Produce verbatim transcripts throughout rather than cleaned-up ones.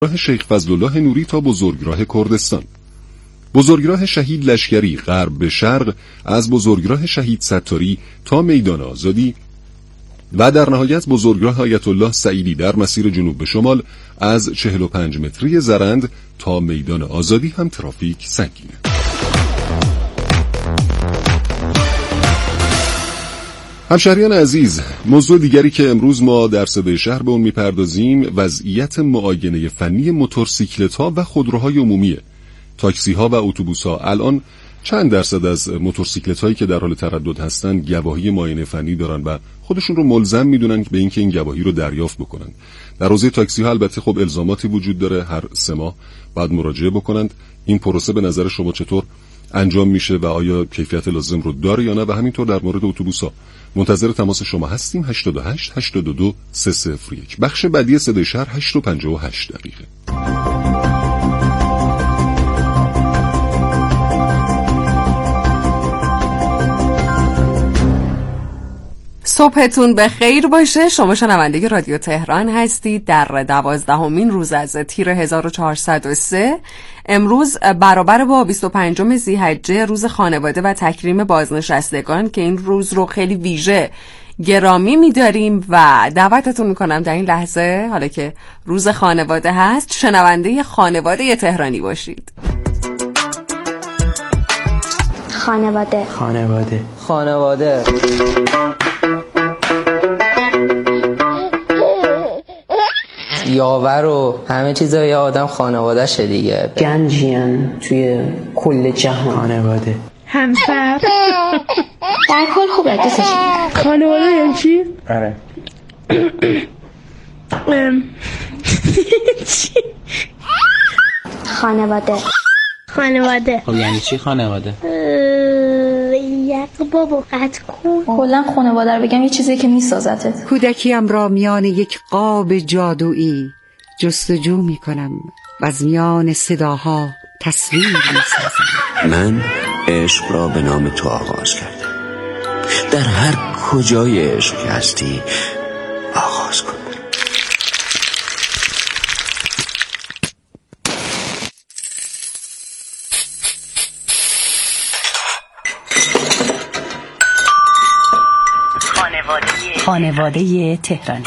راه شیخ فضلالله نوری تا بزرگراه کردستان. بزرگراه شهید لشکری غرب به شرق از بزرگراه شهید ستاری تا میدان آزادی و در نهایت بزرگراه آیت الله سعیدی در مسیر جنوب به شمال از چهل و پنج متری زرند تا میدان آزادی هم ترافیک سنگینه. همشهریان عزیز، موضوع دیگری که امروز ما در صدای شهر به اون میپردازیم وضعیت معاینه فنی موتورسیکلت‌ها و خودروهای عمومیه. تاکسی‌ها و اتوبوس‌ها الان چند درصد از موتورسیکلت‌هایی که در حال تردد هستن گواهی معاینه فنی دارن و خودشون رو ملزم میدونن به اینکه این گواهی رو دریافت بکنن. در حوزه تاکسی‌ها البته خب الزاماتی وجود داره، هر سه ماه باید مراجعه بکنند. این پروسه به نظر شما چطور انجام میشه و آیا کیفیت لازم رو داره یا نه؟ و همینطور در مورد اتوبوس‌ها منتظر تماس شما هستیم. هشتاد و هشت هشتاد و دو سه صفر یک. بخش بعدی صدای شهر هشت و پنجاه و هشت دقیقه. صبحتون به خیر باشه. شما شنونده رادیو تهران هستید در دوازدهمین روز از تیر هزار و چهارصد و سه. امروز برابر با بیست و پنجم ذی‌حجه، روز خانواده و تکریم بازنشستگان که این روز رو خیلی ویژه گرامی می‌داریم و دعوتتون می‌کنم در این لحظه، حالا که روز خانواده هست، شنونده خانواده تهرانی باشید. خانواده خانواده خانواده یاور و همه چیزا یه آدم خانواده شه دیگه. گنجین توی کل جهان. خانواده همسر در کل خوب دوستش. خانواده یعنی چی؟ آره خانواده خانواده خب یعنی چی خانواده؟ یک بابا قطع کن. کلا خانواده رو بگم یه چیزی که میسازتت. کودکیم را میان یک قاب جادویی جستجو میکنم و از میان صداها تصویر میسازم. من عشق را به نام تو آغاز کردم. در هر کجای عشق هستی آغاز کن. خانواده تهرانی.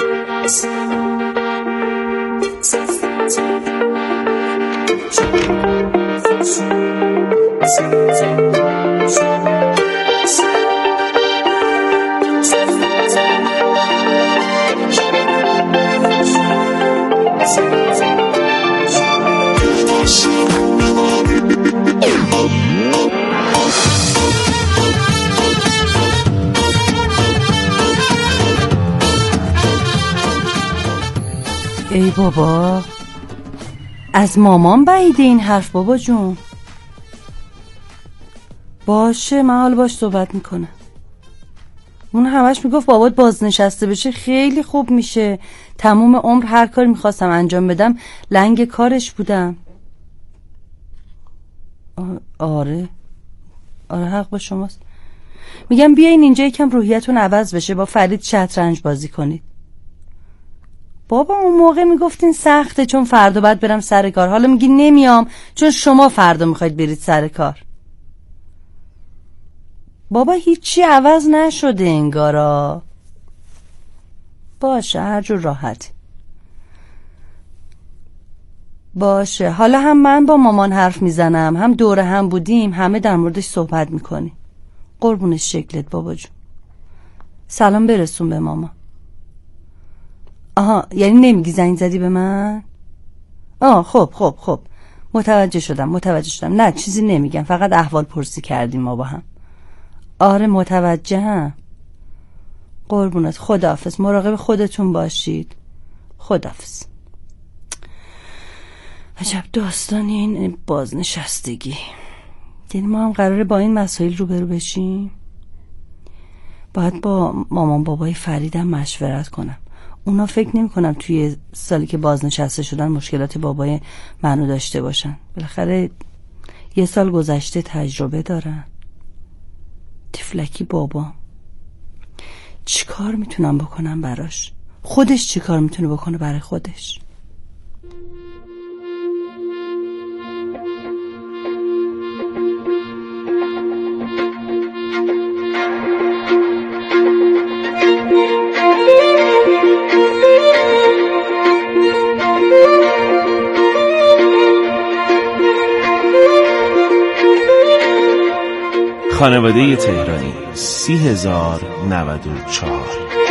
ای بابا، از مامان بعیده این حرف بابا جون. باشه، من حال باش صحبت میکنم. اون همش میگفت بابات بازنشسته بشه خیلی خوب میشه. تموم عمر هر کاری میخواستم انجام بدم لنگ کارش بودم. آره آره حق با شماست. میگم بیاین اینجا یکم روحیتون عوض بشه، با فرید شطرنج بازی کنید. بابا اون موقع میگفتین سخته چون فردا باید برم سر کار، حالا میگی نمیام چون شما فردا میخواید برید سر کار. بابا هیچی عوض نشده انگارا. باشه هر جور راحت. باشه، حالا هم من با مامان حرف میزنم، هم دوره هم بودیم، همه در موردش صحبت میکنیم. قربونش شکلت بابا جون. سلام برسون به ماما. آها، یعنی نمیگی زنگ زدی به من؟ آه خب خب خب متوجه شدم متوجه شدم. نه چیزی نمیگم، فقط احوال پرسی کردیم ما با هم. آره متوجهم. قربونت، خداحافظ. مراقب خودتون باشید. خداحافظ. عجب داستانی این بازنشستگی. یعنی ما هم قراره با این مسائل روبرو بشیم. باید با مامان بابای فریدم مشورت کنم. اونا فکر نمی کنم توی سالی که بازنشسته شدن مشکلات بابای منو داشته باشن. بالاخره یه سال گذشته تجربه دارن. تفلکی بابا چی کار میتونم بکنم براش؟ خودش چی کار میتونه بکنه برای خودش؟ خانواده تهرانی سی هزار نود و چهار.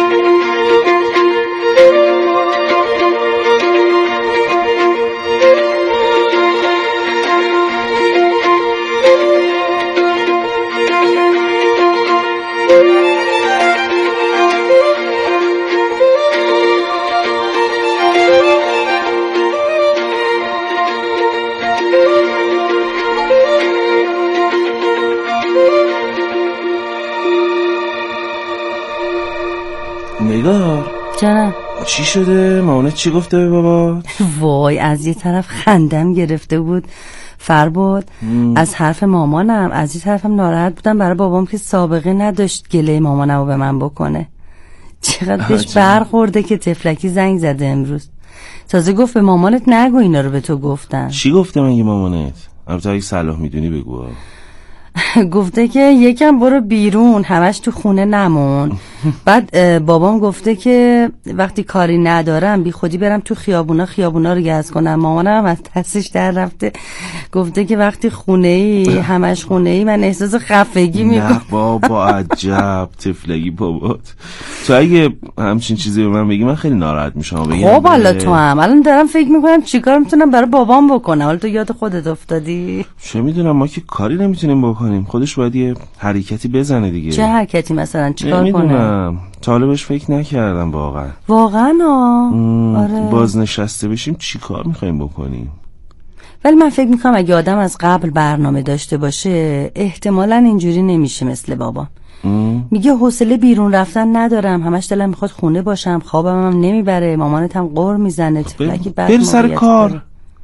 نگار جانم، چی شده؟ مامانت چی گفته به بابا؟ وای از یه طرف خندم گرفته بود فرباد از حرف مامانم، از یه طرفم ناراحت بودم برای بابام که سابقه نداشت گله مامانم رو به من بکنه. چقدر بهش برخورده که تفلکی زنگ زده امروز. تازه گفت به مامانت نگو اینا رو به تو گفتن. چی گفته مگه مامانت؟ البته اگه صلاح میدونی بگو. گفته که یکم برو بیرون، همش تو خونه نمون. بعد بابام گفته که وقتی کاری ندارم بی خودی برم تو خیابونا خیابونا رو گز کنم. مامانم از دستش در رفته، گفته که وقتی خونه ای همش خونه ای من احساس خفگی میکنم. نه بابا عجب تفلگی بابات. تو اگه همچین چیزی به من بگی من خیلی ناراحت میشم. خب حالا تو هم الان دارم فکر میکنم چیکار میتونم برای بابام بکنم. حالا تو یاد خودت افتادی؟ چه میدونم، ما که کاری نمیتونیم بکنیم، خودش باید یه حرکتی بزنه دیگه. چه حرکتی مثلا چیکار کنه؟ طالبش فکر نکردم واقعا. واقعا آره. بازنشسته بشیم چی کار میخوایم بکنیم؟ ولی من فکر میکنم اگه آدم از قبل برنامه داشته باشه احتمالاً اینجوری نمیشه مثل بابا. ام. میگه حوصله بیرون رفتن ندارم، همش دلم میخواد خونه باشم، خوابم هم نمیبره، مامانت هم قر میزنه. بر سر کار.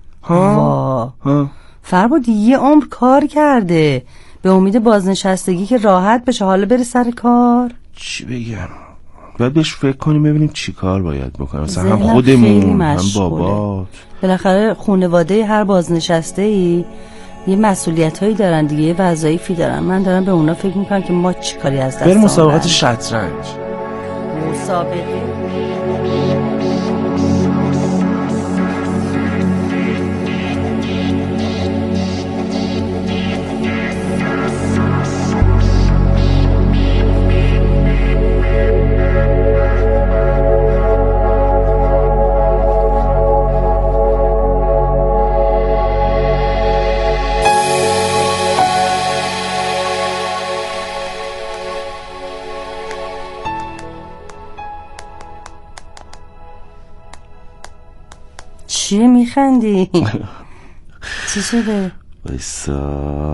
ها ها فرباد یه عمر کار کرده به امید بازنشستگی که راحت بشه، حالا بره سر کار. چی بگم؟ باید بهش فکر کنیم ببینیم چی کار باید بکنیم. مثلا هم خودمون هم بابات. بالاخره خانواده هر بازنشسته ای یه مسئولیت هایی دارن دیگه، یه وظایفی دارن. من دارم به اونا فکر میکنم که ما چی کاری از دست بریم مسابقات شطرنج. مسابقه چیه میخندی؟ چی شده؟ بایستا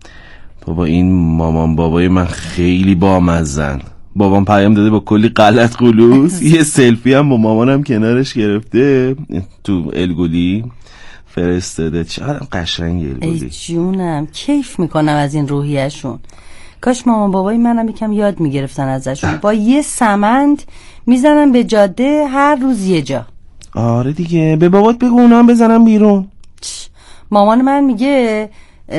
بابا، این مامان بابای من خیلی بامزن. بابام پیام داده با کلی غلط خلوص. یه سلفی هم با مامانم کنارش گرفته تو الگولی فرستاده. چقدر قشنگ الگولی. ای جونم کیف میکنم از این روحیشون. کاش مامان بابای منم یکم یاد میگرفتن ازشون. با یه سمند میزنن به جاده هر روز یه جا. آره دیگه، به بابات بگو اونا هم بزنم بیرون. مامان من میگه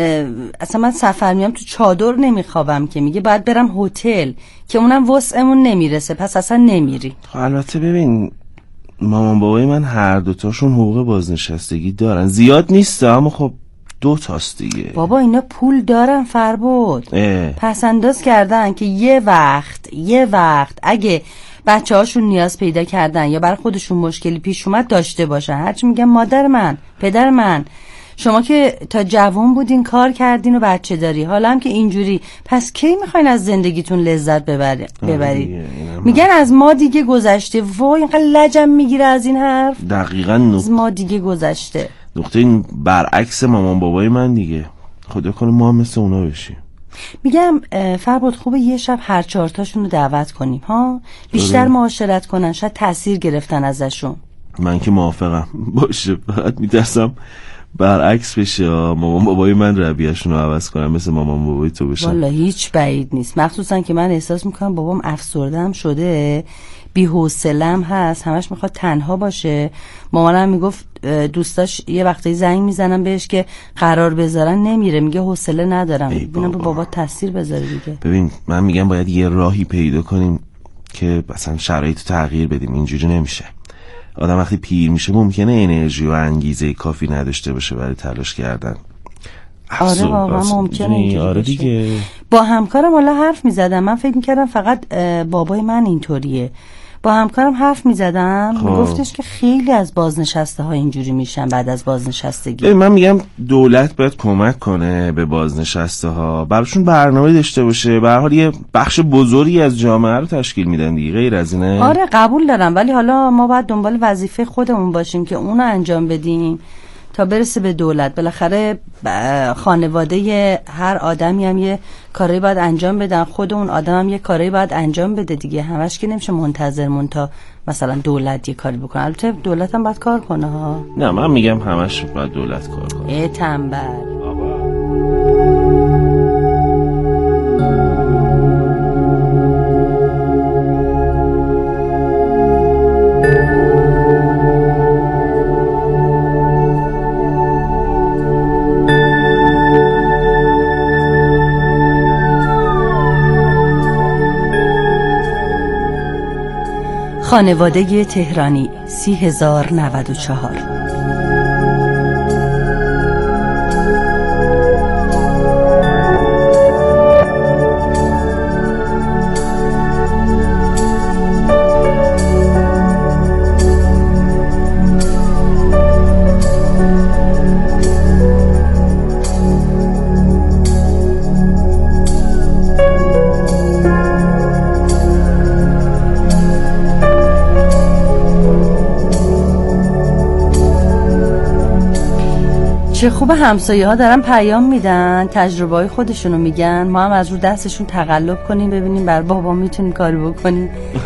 اصلا من سفر میام تو چادر نمیخوابم که، میگه باید برم هتل که اونم وسعمون نمیرسه، پس اصلا نمیری. البته ببین مامان بابای من هر دوتاشون حقوق بازنشستگی دارن، زیاد نیست اما خب دو تاست دیگه. بابا اینا پول دارن فربود، پس انداز کردن که یه وقت یه وقت اگه بچه هاشون نیاز پیدا کردن یا برای خودشون مشکلی پیش اومد داشته باشن. هرچی میگم مادر من پدر من شما که تا جوان بودین کار کردین و بچه داری، حالا هم که اینجوری، پس کی میخواین از زندگیتون لذت ببری ببرید؟ میگن از ما دیگه گذشته. وای اینقدر لجم میگیره از این حرف. دقیقاً نق... از ما دیگه گذشته. نقطه این برعکس مامان بابای من دیگه. خدا کنه ما هم مثل اونا بشیم. میگم فرباد خوبه یه شب هر چهارتاشون رو دعوت کنیم ها، بیشتر معاشرت کنن، شاید تاثیر گرفتن ازشون. من که موافقم. باشه، فقط میترسم برعکس بشه، مامان بابای من رویه‌شون رو عوض کنم مثل مامان بابای تو بشن. والا هیچ بعید نیست، مخصوصا که من احساس میکنم بابام افسرده‌ام شده، بی‌حوصله‌ام هست، همش میخواد تنها باشه. مامانم میگفت دوستاش یه وقتی زنگ میزنن بهش که قرار بذارن نمیره، میگه حوصله ندارم. ببینم بابا. بابا تاثیر بذاره دیگه. ببین من میگم باید یه راهی پیدا کنیم که مثلا شرایط تغییر بدیم. اینجوری نمیشه. آدم وقتی پیر میشه ممکنه انرژی و انگیزه کافی نداشته باشه برای تلاش کردن. آره واقعا ممکنه اینجوری آره دیگه. با همکارم حالا حرف میزدم، من فکر میکردم فقط بابای من اینطوریه. با همکارم حرف میزدم میگفتش که خیلی از بازنشسته ها اینجوری میشن بعد از بازنشستگی. من میگم دولت باید کمک کنه به بازنشسته ها، براشون برنامه داشته باشه. به هر حال یه بخش بزرگی از جامعه رو تشکیل میدن دیگه، غیر از اینه. آره قبول دارم، ولی حالا ما باید دنبال وظیفه خودمون باشیم که اونو انجام بدیم تا برسه به دولت. بالاخره خانواده هر آدمی هم یه کاری باید انجام بدن، خود اون آدم هم یه کاری باید انجام بده دیگه. همش که نمیشه منتظر مون تا مثلا دولت یه کاری بکنه. البته دولت هم باید کار کنه ها. نه من میگم همش باید دولت کار کنه. ای تنبل. خانواده تهرانی سی هزار نود و چهار. چه خوب همسایه ها دارن پیام میدن، تجربه های خودشونو میگن، ما هم از رو دستشون تقلب کنیم ببینیم بر بابا میتونیم کاری بکنیم.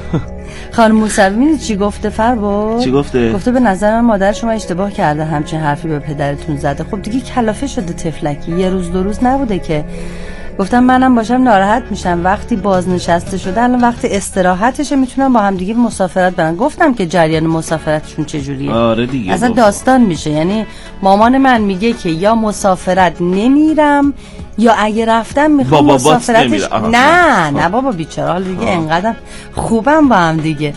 خانم موسوی میدید چی گفته فربا؟ چی گفته؟ گفته به نظر من مادر شما اشتباه کرده همچین حرفی به پدرتون زده. خب دیگه کلافه شده تفلکی، یه روز دو روز نبوده که. گفتم منم باشم ناراحت میشم وقتی بازنشسته شده، الان وقت استراحتشه، میتونم با هم دیگه مسافرت برن. گفتم که جریان مسافرتشون چجوریه. آره دیگه اصلا داستان میشه. یعنی مامان من میگه که یا مسافرت نمیرم یا اگه رفتم میخوام مسافرتش. نه نه بابا بیچاره، حالا دیگه انقدر خوبم با هم دیگه.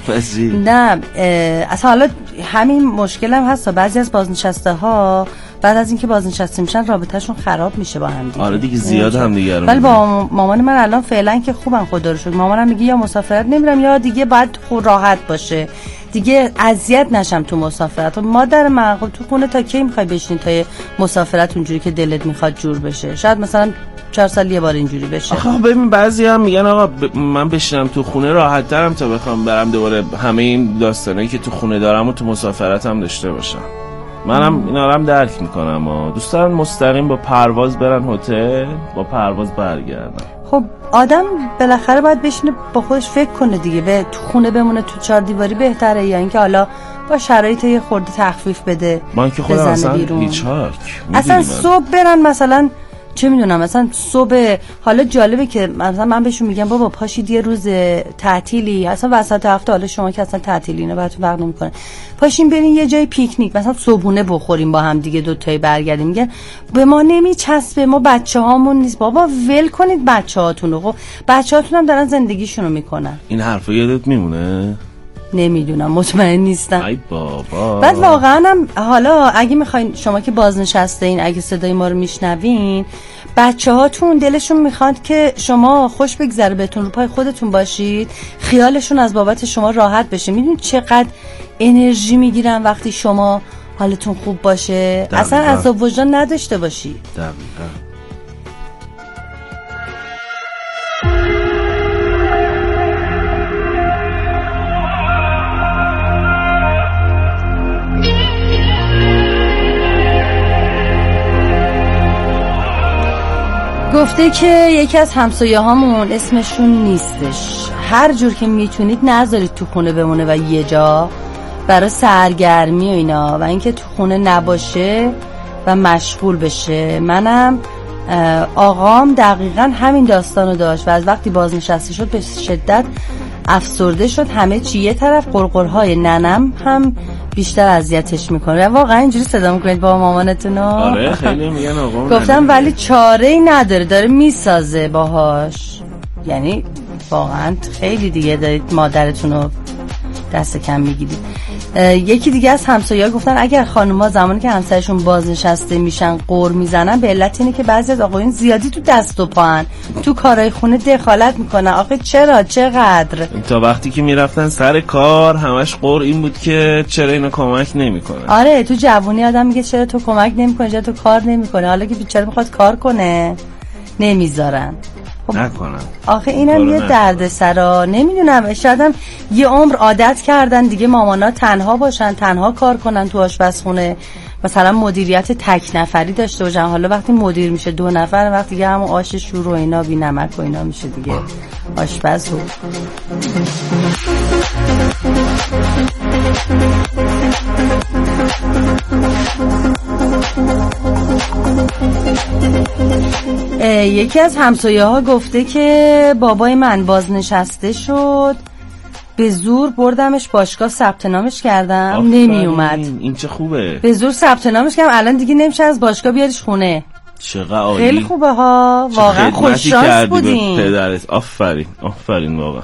نه اصلا حالا همین مشکلم هست، بعضی از بازنشسته ها بعد از اینکه بازنشسته میشن رابطهشون خراب میشه با هم دیگه. آره دیگه زیاد هم دیگه. ولی با مامان من الان فعلا که خوبم خدا رو شکر. مامانم میگه یا مسافرت نمیرم یا دیگه باید خود راحت باشه دیگه، اذیت نشم تو مسافرت. مادر من خب تو خونه تا کی میخوای بشینی تا مسافرت اونجوری که دلت میخواد جور بشه؟ شاید مثلا چهار سال یه بار اینجوری بشه. آخه ببین بعضی هم میگن آقا ب... من بشینم تو خونه راحت ترم تا بخوام برم دوباره همه این داستانایی که تو خونه دارم و تو مسافرتم داشته باشم. منم اینا رو هم درک میکنم و دوست دارن مستقیم با پرواز برن هتل، با پرواز برگردن. خب آدم بالاخره باید بشینه با خودش فکر کنه دیگه، به تو خونه بمونه تو چهار دیواری بهتره یا اینکه حالا با شرایط یه خورده تخفیف بده. من که خودم اصلا بیچارک اصلا صبح برن مثلا چه میدونم مثلا صبح. حالا جالبه که مثلا من بهشون میگم بابا پاشید یه روز تعطیلی اصلا وسط هفته، حالا شما که اصلا تعطیلی اینا براتون فرق نمیکنه، پاشین برین یه جای پیکنیک مثلا صبحونه بخوریم با هم دیگه، دو تایی برگردیم. میگن به ما نمیچسبه، ما بچه‌هامون نیست. بابا ول کنید بچه‌هاتونو، خب بچه‌هاتون هم دارن زندگیشونو میکنن. این حرفا یادت میمونه؟ نمیدونم، مطمئن نیستم. ای بابا. بعد واقعا هم حالا اگه میخواین شما که بازنشسته این، اگه صدای ما رو میشنوین، بچه هاتون دلشون میخواد که شما خوش بگذره بهتون، رو پای خودتون باشید، خیالشون از بابت شما راحت بشه. میدونید چقدر انرژی میگیرن وقتی شما حالتون خوب باشه؟ دقیقا. اصلا عذاب وجدان نداشته باشی. دقیقا. گفته که یکی از همسایه هامون اسمشون نیستش، هر جور که میتونید نذارید تو خونه بمونه و یه جا برای سرگرمی و اینا و اینکه تو خونه نباشه و مشغول بشه. منم آقام دقیقا همین داستانو داشت و از وقتی بازنشسته شد به شدت افسرده شد. همه چی یه طرف، قرقرهای ننم هم بیشتر اذیتش میکنه. واقعا اینجوری صدا میکنید با مامانتون؟ آره خیلی میگن آقا. گفتم ولی چاره‌ای نداره، داره میسازه باهاش. یعنی واقعا خیلی دیگه دارید مادرتون رو دست کم میگیرید. یکی دیگه از همسایه‌ها گفتن اگر خانوما زمانی که همسرشون بازنشسته میشن قور میزنن به علت اینه که بعضی از آقایون زیادی تو دست و پاهن، تو کارهای خونه دخالت میکنن. آخه چرا؟ چقدر؟ تا وقتی که میرفتن سر کار همش قور این بود که چرا اینو کمک نمیکنه. آره تو جوونی آدم میگه چرا تو کمک نمیکنی، چرا تو کار نمیکنی، حالا که بیچاره میخواد کار کنه نمیذارن. نکنم. آخه اینم یه دردسرا، نمیدونم شایدم یه عمر عادت کردن دیگه مامانا تنها باشن، تنها کار کنن تو آشپزخونه، مثلا مدیریت تک نفری داشته باشن. حالا وقتی مدیر میشه دو نفر، وقتی دیگه همون آش شور و اینا بی نمک و اینا میشه دیگه آشپز رو. یکی از همسایه ها گفته که بابای من بازنشسته شد، به زور بردمش باشگاه ثبت نامش کردم نمی اومد. این چه خوبه، به زور ثبت نامش کردم الان دیگه نمیشه از باشگاه بیارش خونه. چقدر عالی، خیلی خوبه ها، واقعا خوش شانس بودین. پدرت آفرین آفرین واقعا.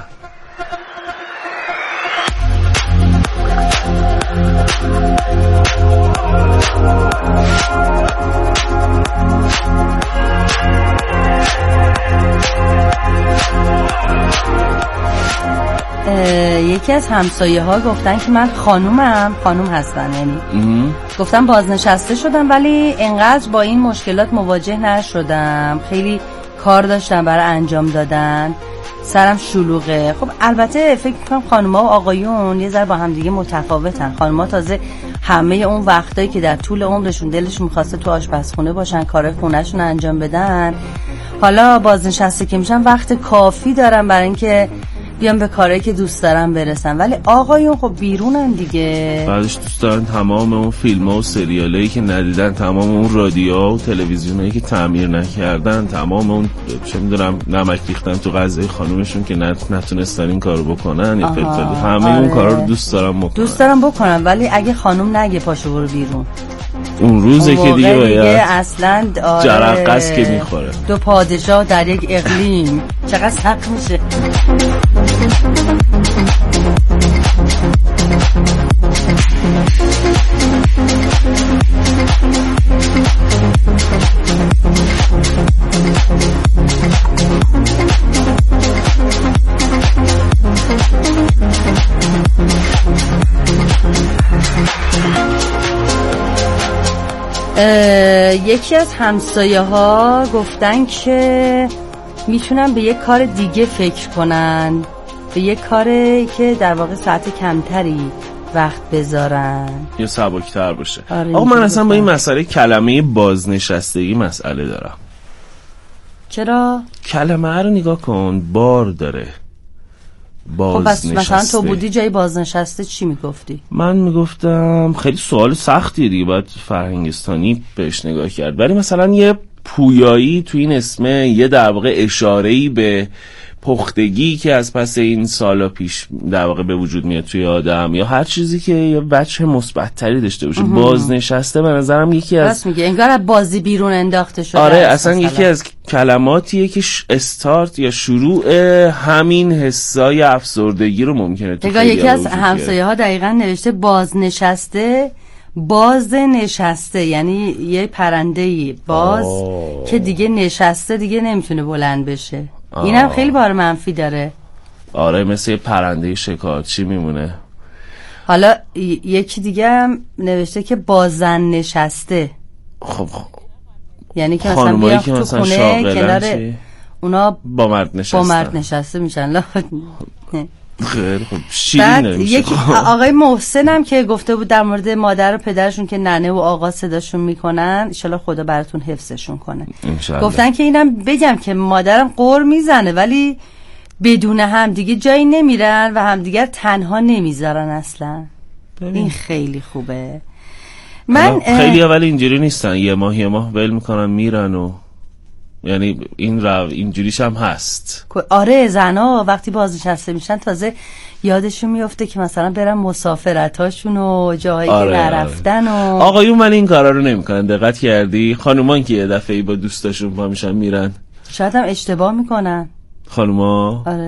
یکی از همسایه ها گفتن که من خانومم، خانوم هستن یعنی گفتم بازنشسته شدم ولی انقدر با این مشکلات مواجه نشدم، خیلی کار داشتم برای انجام دادن، سرم شلوغه. خب البته فکر میکنم خانوما و آقایون یه ذره با هم دیگه متفاوتن. خانوما تازه همه اون وقتایی که در طول عمرشون دلشون میخواسته تو آشپزخونه باشن، کار خونهشون انجام بدن، حالا بازنشسته که میشن وقت کافی دارن برای اینکه بیان به کارهایی که دوست دارن برسن. ولی آقایون خب بیرونن دیگه، بعدش دوست دارن تمام اون فیلم ها و سریالایی که ندیدن، تمام اون رادیوها و تلویزیونایی که تعمیر نکردن، تمام اون چه میدونم نمک ریختن تو غذای خانومشون که نتونستن این کارو بکنن یا فلفلی، همه آره. اون کارا رو دوست دارن بکنن دوست دارن بکنن ولی اگه خانوم نگه پاشو برو بیرون، اون روزه که دیگه باید اصلا آره جرقه‌اش که میخوره. دو پادشاه در یک اقلیم چقدر سخت میشه. یکی از همسایه ها گفتن که میتونن به یک کار دیگه فکر کنن، به یک کاری که در واقع ساعت کمتری وقت بذارن یا سبکتر باشه. آره آقا من اصلا با این مسئله کلمه بازنشستگی مسئله دارم. چرا؟ کلمه رو نگاه کن، بار داره. بازنشسته. خب مثلا تو بودی جای بازنشسته چی میگفتی؟ من میگفتم خیلی سوال سختیه دیگه، باید فرهنگستانی بهش نگاه کرد، ولی مثلا یه پویایی تو این اسمه، یه در واقع اشاره‌ای به پختگی که از پس این سالا پیش در واقع به وجود میاد توی آدم، یا هر چیزی که یه وجه مثبت‌تری داشته باشه. بازنشسته به نظرم یکی از راست میگه، انگار از بازی بیرون انداخته شده. آره اصلا یکی از کلماتیه که استارت یا شروع همین حسای افسردگی رو ممکنه تو خیلی یکی از همسایه ها دقیقاً نوشته بازنشسته، باز نشسته، یعنی یه پرنده‌ای باز آه. که دیگه نشسته دیگه نمیتونه بلند بشه. آه. اینم خیلی بار منفی داره. آره مثل یه پرنده شکارچی میمونه. حالا ی- یکی دیگه هم نوشته که بازن نشسته. خب خب یعنی که مثلا بیان تو خونه کنار اونا با مرد نشسته با مرد نشسته میشن. خیلی خب شیرین یکی آقای محسن هم که گفته بود در مورد مادر و پدرشون که ننه و آقا صداشون میکنن، انشالله خدا براتون حفظشون کنه. گفتن که اینم بگم که مادرم قور میزنه ولی بدون هم دیگه جایی نمیرن و همدیگر تنها نمیذارن اصلا. ببین. این خیلی خوبه. من خیلی اول اینجوری نیستن، یه ماه یه ماه ول میکنن میرن و یعنی این رو اینجوریش هم هست. آره زنا وقتی بازنشسته میشن تازه یادشون میفته که مثلا برن مسافرتاشون و جاهایی آره، که نرفتن و آقایون من این کارا رو نمیکنن. دقت کردی؟ خانومان که یه دفعه با دوستاشون پا میشن میرن، شاید هم اشتباه میکنن خانوما. آره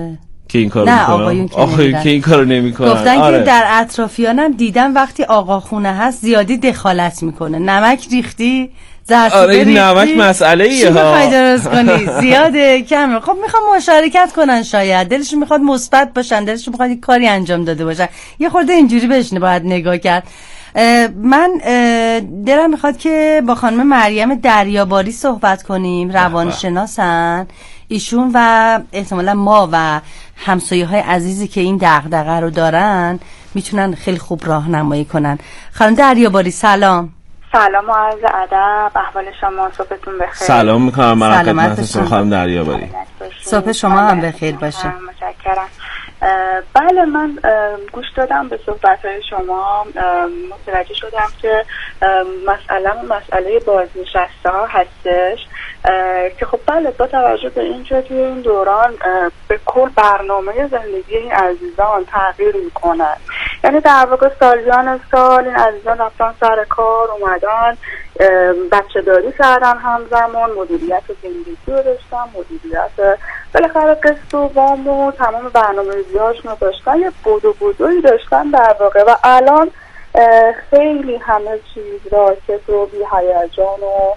که این کارو نه میکنن؟ آقایون که آقایون که این کارو نمیکنن. گفتن آره. که در اطرافیانم دیدم وقتی آقا خونه هست زیادی دخالت میکنه. نمک ریختی، زرسیده آره این ریختی، نمک مسئله ایه ها. چی میخوای درست کنی؟ زیاده کمه. خب میخوام مشارکت کنن، شاید دلشون میخواد مثبت باشن، دلشون میخواد یک کاری انجام داده باشن. یه خورده اینجوری بهش باید نگاه کرد. من دلم میخواد که با خانم مریم دریاباری صحبت کنیم. روانشناسن ایشون و احتمالا ما و همسایه های عزیزی که این دغدغه رو دارن میتونن خیلی خوب راهنمایی کنن. خانم دریاباری سلام. سلام و عرض ادب، احوال شما؟ صبحتون بخیر. سلام میکنم من خدمتتون خانم دریاباری. صبح شما هم بخیر باشه. متشکرم. بله من گوش دادم به صحبت‌های شما، متوجه شدم که مسئله مسئله بازنشسته ها هستش که خب بله با توجه به اینکه توی این دوران به کل برنامه زندگی این عزیزان تغییر میکنن، یعنی در واقع سالیان سال این عزیزان رفتن سر کار، اومدن بچه داری کردن، همزمان مدیریت زندگی رو داشتن، مدیریت بالاخره قسط و وام و تمام برنامه‌ریزی‌هاشون رو داشتن، یه بودو بودویی داشتن در واقع و الان خیلی همه چیز راکت و بی هیجان و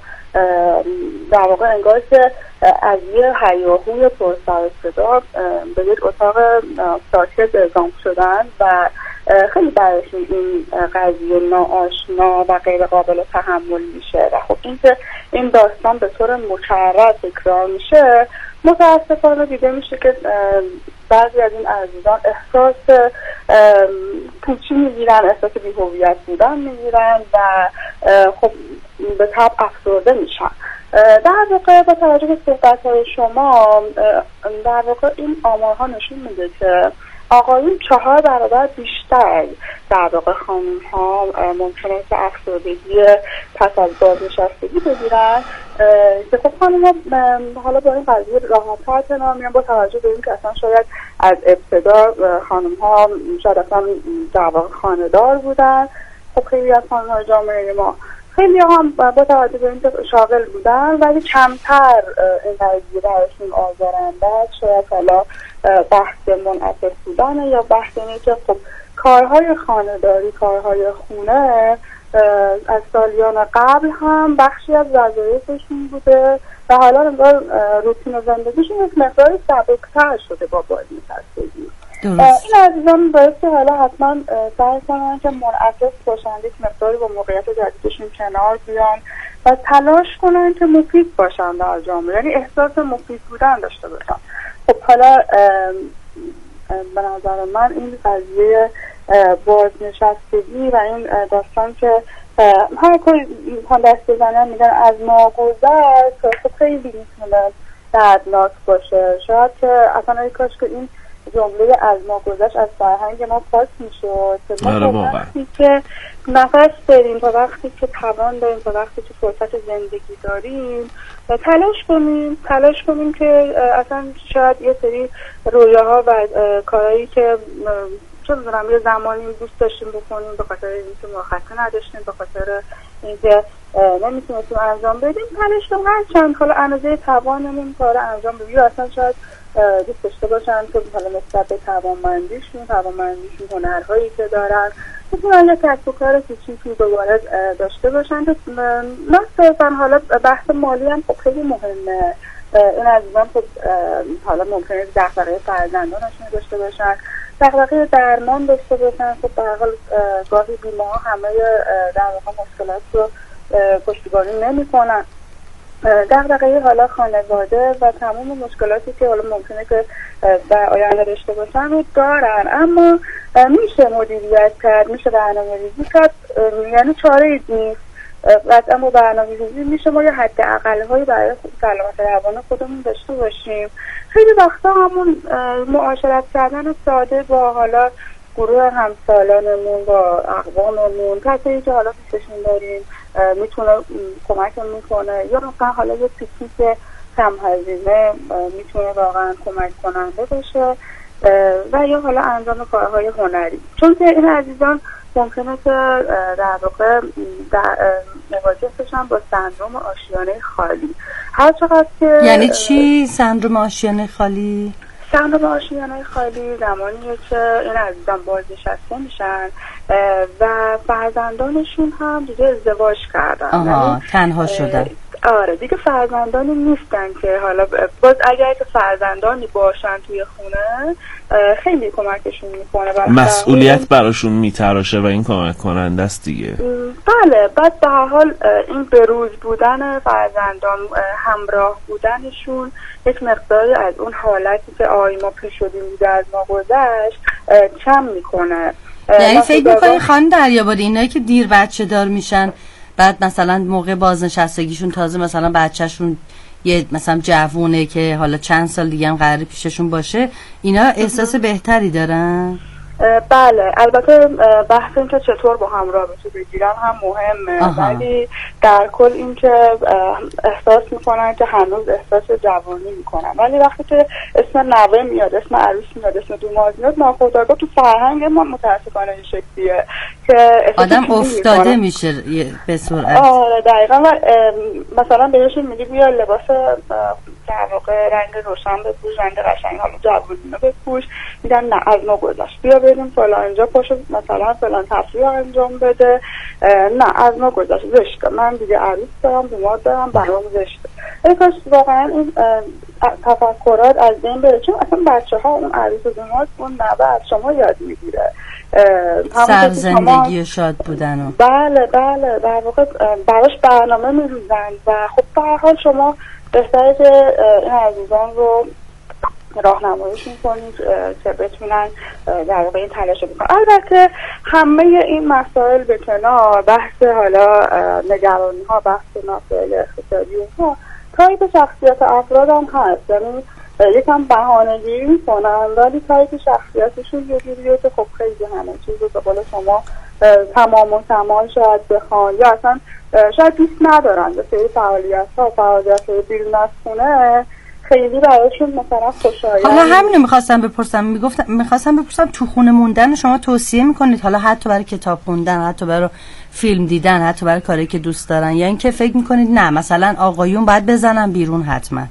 در واقع انگار که از یه هیاهوی پرسر و صدا به یک اتاق ساکت اعزام شدن و خیلی برایشون این قضیه ناآشنا و غیر قابل تحمل میشه و خب این که این داستان به طور مکرر تکرار میشه متاسفانه دیده میشه که بعضی از این عزیزان احساس پوچی میگیرن، احساس بی‌هویت بودن میگیرن و خب به طب افسرده میشن. در واقع با توجه به صحبت‌های شما در واقع این آمارها نشون میده که آقایون چهار برابر بیشتر در واقع خانم ها ممکنه که افسردگی پس از بازنشستگی بگیرن که خب خانم ها حالا با این قضیه راحت‌تر کنار میان با توجه به این که اصلا شاید از ابتدا خانم ها شاید اصلا در واقع خانه‌دار بودن. خب خیلی از خانم های جامعه ما خیلی هم با توجه به این که شاغل بودن ولی کمتر این قضیه براشون آزارنده است. شاید حالا بحث منعطف بودن یا بحث اینه که خب کارهای خانه‌داری، کارهای خونه از سالیان قبل هم بخشی از وظایفشون بوده و حالا انگار روتین زندگیشون یک مقدار سبک‌تر شده با بازنشستگی. این عزیزان باید که حالا حتما سعی کنن که منعطف باشن، یک مقداری با موقعیت جدیدشون کنار بیان و تلاش کنن که مفید باشن در جامعه، یعنی احساس مفید بودن داشته باشن. خب حالا به نظر من این قضیه بازنشستگی و این داستان که هر کاری میخوان دست بزنن میگن از ما گذشت خب خیلی میتونه دردناک باشه. شاید که اصلا ای کاش که این جمله از ما گذشت از فرهنگ ما پاک میشد که ما تا وقتی که نفس داریم، تا وقتی که توان داریم، تا وقتی که فرصت زندگی داریم تلاش کنیم تلاش کنیم که اصلا شاید یه سری رویاها و کارهایی که چه می‌دونم یه زمانی دوست داشتیم بکنیم به خاطر اینکه موقعیت نداشتیم، به خاطر اینکه نمیتونستیم انجام بدیم، تلاش کنیم هر چند حالا اندازه توانمون کار انجام بدیم. یا اصلا شاید دوست داشته باشن که حالا نسبت به توانمندیشون توانمندیشون هنرهایی که دارن میتونن یه کسب و کار کوچیکی دوباره داشته باشن. نه صرفا حالا بحث مالی هم خب خیلی مهمه. این عزیزان خب حالا ممکنه دغدغه فرزندانشون داشته باشن، دغدغه درمان داشته باشن. خب به هر حال گاهی بیمه‌ها همه در واقع مشکلات رو پشتیبانی نمی‌کنن. دغدغه حالا خانواده و تمام مشکلاتی که حالا ممکنه که در آینده داشته باشن رو دارن، اما میشه مدیریت کرد، میشه برنامه‌ریزی کرد، یعنی چاره‌ای نیست. قطعا با برنامه‌ریزی میشه ما یه حد اقل‌هایی برای سلامت روان خودمون داشته باشیم. خیلی وقتا همون معاشرت کردن ساده با حالا گروه همسالانمون، با اقواممون، کسایی که حالا پیششون داریم میتونه کمک میکنه، یا مثلا حالا یه پیکنیک کم هزینه میتونه واقعا کمک کننده باشه، و یا حالا انجام کارهای هنری. چون که این عزیزان ممکنه که در واقع مواجه بشن با سندروم آشیانه خالی. هر چقدر که یعنی چی سندروم آشیانه خالی؟ صحنه با آشیانه خالی زمانیه که این عزیزان بازنشسته میشن و فرزندانشون هم دیگه ازدواج کردن. آها، تنها شدن. آره دیگه فرزندانی نیستن که حالا باز اگر که فرزندانی باشن توی خونه خیلی کمکشون میکنه. مسئولیت براشون میتراشه و این کمک کننده است دیگه. بله، بعد به هر حال این بروز بودن فرزندان، همراه بودنشون یک مقداری از اون حالتی که آی ما پیش شدیم بوده از ما گذشت کم میکنه. یعنی فکر میکنی خانم دریابادی اینایی که دیر بچه دار میشن بعد مثلا موقع بازنشستگیشون تازه مثلا بچهشون یه مثلا جوونه که حالا چند سال دیگه هم قراره پیششون باشه، اینا احساس بهتری دارن؟ بله، البته بحث این که چطور با هم رابطه بگیرن هم مهمه، ولی در کل این که احساس میکنن که هنوز احساس جوانی میکنن، ولی وقتی که اسم نوه میاد، اسم عروس میاد، اسم دوماز میاد، ناخودآگاه تو فرهنگ ما متاسفانه این شکلیه که آدم افتاده میشه به سرعت. آره دقیقا. و مثلا بهشون میگی بیا لباس در واقع رنگ روشن بپوش، رنگ قشنگ حالا جوونی بپوش، میگن نه از ما گذشت، بیا بریم فلان اینجا پاشو مثلا فلان تفریح انجام بده، نه از ما گذشت، زشته، من دیگه عروس دارم، دوماد دارم، برام زشته. ای کاش واقعا این تفکرات از بین بره، چون اصلا بچه ها اون عروس و دوماد اون نوه از شما یاد میگیره سرزندگی و شاد بودن و بله بله در واقع براش برنامه میریزن و خب به هر حال شما بهتره که این عزیزان رو راهنماییشون کنید که بتونن در واقع این تلاش بکنن. البته همه این مسائل به کنار، بحث حالا نگرانی ها، بحث مسائل اقتصادی ها، تایپ شخصیت افراد هم هست، یعنی یکم بهانه‌گیری میکنن ولی تایپ شخصیتشون یه جوریه که خب خیلی همه چیز رو به قول شما تمام و کمال شاید بخوان یا اصلا شاید دوست ندارن به سری فعالیت ها فعالیت های بیرون از خونه خیلی برایشون مثلا خوشایند. حالا همینو میخواستم بپرسم، میگفتم میخواستم بپرسم تو خونه موندن شما توصیه میکنید حالا حتی برای کتاب خوندن، حتی برای فیلم دیدن، حتی برای کاری که دوست دارن، یا اینکه فکر میکنید نه مثلا آقایون باید بزنن بیرون حتما؟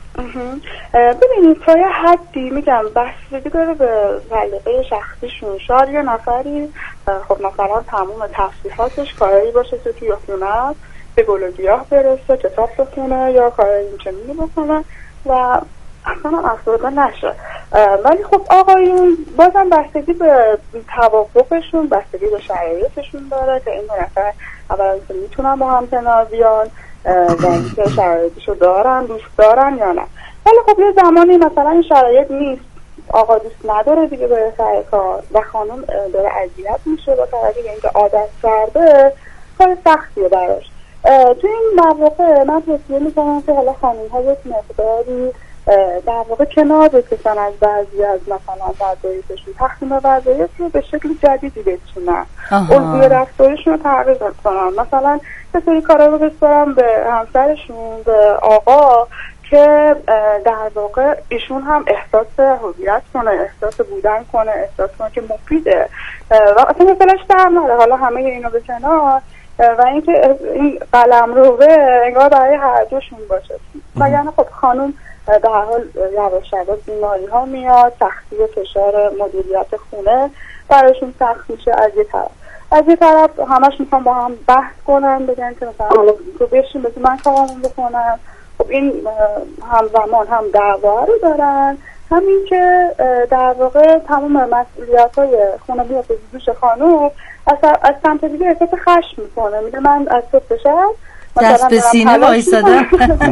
ببینید تا یه حدی میگم بستگی داره به سلیقه شخصیشون. شاید یه نفری خب مثلا تمام تفریحاتش کاری باشه که توی خونه به گل و گیاه برسه، کتاب بخونه یا کاری اینچنینی بکنه و اصلا افسرده نشه، ولی خب آقایون بازم بستگی به توافقشون، بستگی به شرایطشون داره که این دو نفر اولا که میتونن با هم کنار بیان و اینکه شرایطشو دارن، دوست دارن یا نه. ولی خب یه زمانی مثلا این شرایط نیست، آقا دوست نداره دیگه بره سر کار و خانم داره اذیت میشه با توجه به اینکه عادت کرده، کار سختیه براش. تو این مواقع من توصیه میکنم که حالا خانم ها یک مقداری در واقع کنار بکشن از بعضی از مثلا وظایفشون، تقسیم وظایف رو به شکل جدیدی بچینن، الگوی رفتارشون رو تغییر کنن. مثلا یه سری کارا رو بسپارن به همسرشون، به آقا، که در واقع ایشون هم احساس هویت کنه، احساس بودن کنه، احساس کنه که مفیده و اصلا مثلاش در نره. حالا همه اینو به کنار و اینکه این قلم روه انگار برای هر دوشون باشه، وگرنه خب خانم در هر حال یواش یواش بیماری ها میاد، سختی و فشار مدیریت خونه برایشون سخت میشه. از یه طرف از یه طرف همش میخوام با هم بحث کنن، بگن که مثلا حالا تو بشین بذار من کارمون بکنم. خب این همزمان هم دعوا رو دارن، همین که در واقع تمام مسئولیت های خونه بیاد به دوش خانم از سمت دیگه احساس خشم میکنه، میگه من از تو بشم دست به سینه وایسادم.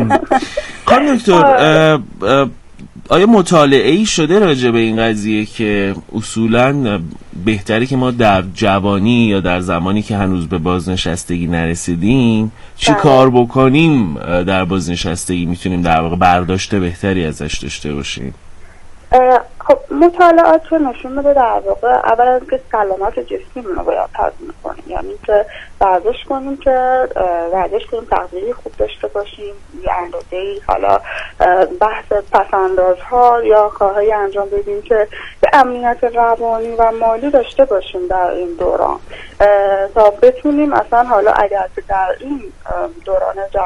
خانم دکتر آیا مطالعه ای شده راجع به این قضیه که اصولاً بهتره که ما در جوانی یا در زمانی که هنوز به بازنشستگی نرسیدیم چی کار بکنیم در بازنشستگی میتونیم در واقع برداشت بهتری ازش داشته باشیم؟ خب مطالعات رو نشون میده در واقع اول از که سلامت جسمیمون رو باید تضمین کنیم، یعنی که ورزش کنیم، که ورزش کنیم، تغذیه خوب داشته باشیم، یه اندازه‌ای حالا بحث پس‌اندازها یا کارهایی انجام بدیم که به امنیت روانی و مالی داشته باشیم در این دوران تا بتونیم اصلا حالا اگر که در این دوران